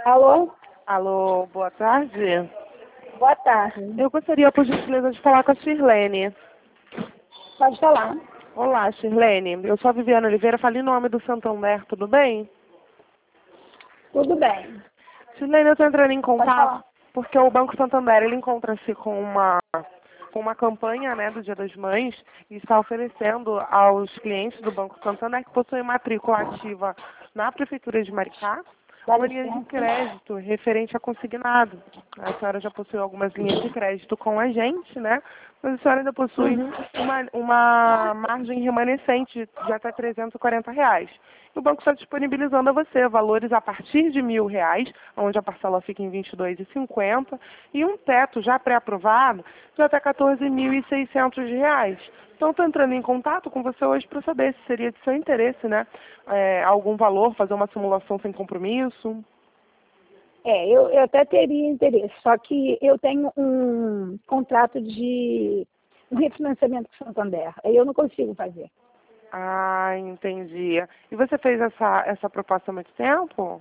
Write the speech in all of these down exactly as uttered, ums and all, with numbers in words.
Alô? Alô, boa tarde. Boa tarde. Eu gostaria, por gentileza, de falar com a Shirlene. Pode falar. Olá, Shirlene. Eu sou a Viviana Oliveira, falei em nome do Santander, tudo bem? Tudo bem. Shirlene, eu estou entrando em Pode contato falar. porque o Banco Santander ele encontra-se com uma, com uma campanha, né, do Dia das Mães e está oferecendo aos clientes do Banco Santander que possuem matrícula ativa na Prefeitura de Maricá Dá uma linha de licença. crédito referente a consignado. A senhora já possui algumas linhas de crédito com a gente, né? Mas a senhora ainda possui Uhum. uma, uma margem remanescente de até trezentos e quarenta reais. E o banco está disponibilizando a você valores a partir de mil reais, onde a parcela fica em vinte e dois reais e cinquenta centavos, e um teto já pré-aprovado de até quatorze mil e seiscentos reais. Então, estou entrando em contato com você hoje para saber se seria de seu interesse, né? É, algum valor, fazer uma simulação sem compromisso. É, eu, eu até teria interesse, só que eu tenho um contrato de um refinanciamento com o Santander. Aí eu não consigo fazer. Ah, entendi. E você fez essa, essa proposta há muito tempo?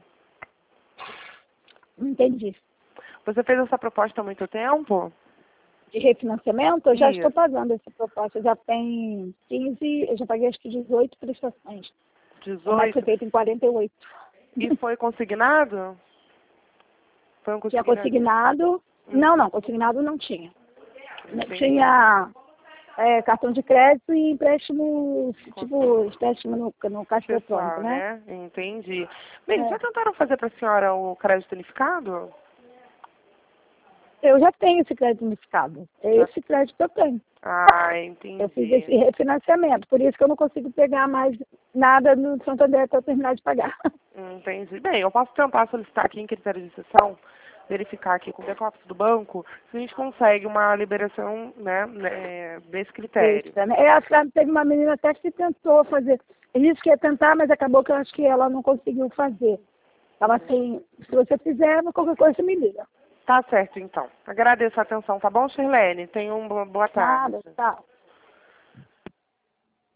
Não entendi. Você fez essa proposta há muito tempo? De refinanciamento, eu já estou Isso. pagando essa proposta. Já tem quinze, eu já paguei acho que dezoito prestações. Mas foi dezoito. feito em quarenta e oito. E foi consignado? Foi um Tinha consignado? consignado. Hum, Não, não, consignado não tinha. entendi. Tinha é, cartão de crédito e empréstimo, tipo, empréstimo no, no caixa eletrônico, Pessoal, né? né? Entendi. Bem, já É. tentaram fazer para a senhora o crédito unificado? Eu já tenho esse crédito unificado. É Já. esse crédito que eu tenho. Ah, Eu fiz entendi. esse refinanciamento, por isso que eu não consigo pegar mais nada no Santander até eu terminar de pagar. Entendi. Bem, eu posso tentar solicitar aqui em critério de exceção, verificar aqui com o back-office do banco, se a gente consegue uma liberação, né, né, desse critério. Extra, né? É, acho que teve uma menina até que tentou fazer. Ele disse que ia tentar, mas acabou que eu acho que ela não conseguiu fazer. Ela assim, se você fizer, qualquer coisa você me liga. Tá certo, então. Agradeço a atenção, tá bom, Shirlene? Tenha uma boa tarde. Nada, tá.